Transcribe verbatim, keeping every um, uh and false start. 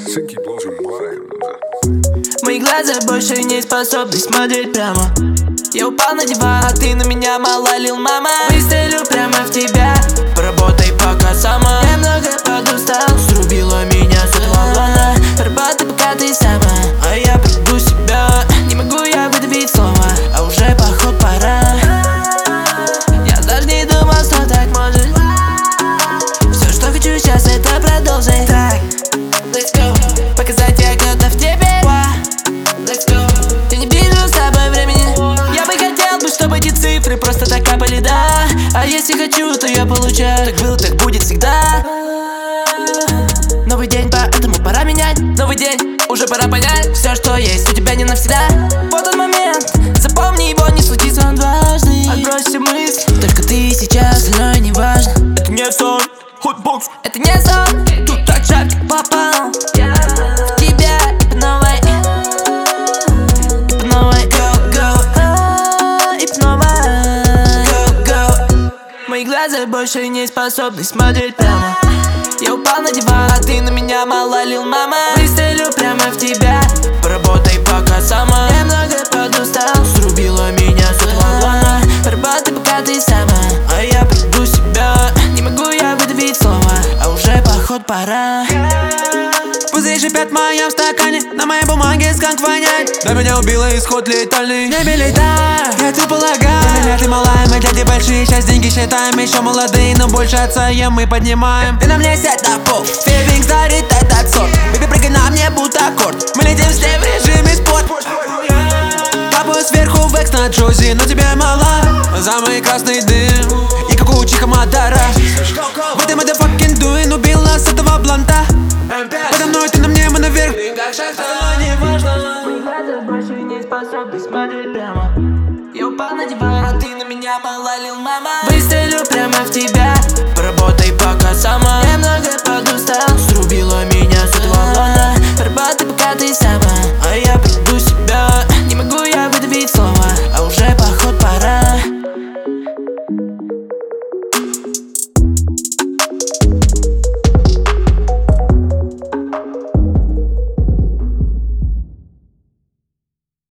Мои глаза больше не способны смотреть прямо. Я упал на диван, а ты на меня мало лил, мама. Выстрелю прямо в тебя, поработай пока сама. Я много подустал, срубила меня с отвала. Работай пока ты сама, а я приду себя. Не могу я выдавить слово, а уже поход пора. Я даже не думал, что так может. Все, что хочу сейчас, это продолжить. Так, let's go. Показать я готов теперь. Let's go. Я не вижу с тобой времени. Я бы хотел бы, чтобы эти цифры просто так капали, да. А если хочу, то я получаю. Так было, так будет всегда. Новый день, поэтому пора менять. Новый день, уже пора понять. Все, что есть у тебя не навсегда. Вот тот момент, запомни его, не случится он дважды. Отбрось все мысли, только ты сейчас, остальное не важно. Это не сон, хотбокс. Это не сон, тут так жарко попал. В тебя и по новой, и по новой. Go, go, и по новой. Go, go. Мои глаза больше не способны смотреть прямо. Я упал на диван, а ты на меня мало лил, мама. Выстрелю прямо в тебя, поработай пока сама. Я много подустал, срубила меня с отвала. Поработай пока ты сама, а я приду себя. Не могу я выдавить слово, а уже поход пора. Пузыри шипят в моем стакане, на моей бумаге сканк воняет. Да меня убило, исход летальный. Не билетай, я тебе полагаю. Для меня ты малая, мы дяди большие. Сейчас деньги считаем, еще молодые, но больше отцаем мы поднимаем. Ты на мне сядь на пол, фейбинг старит этот сорт. Бэби, прыгай на мне, будто аккорд. Мы летим с ней в режиме спорт. Капаю сверху в экс на Джози, но тебе мало. Самый красный дым, и как у Чиха Мадара. В этой motherfucking doing убил нас этого блонда. Подо мной ты на мне, мы наверх. Не важно. Мои глаза больше не способны смотреть прямо. Я упал на диван, а ты на меня мало лил, мама. Выстрелю прямо в тебя, поработай пока сама. Я много подустал, срубила меня.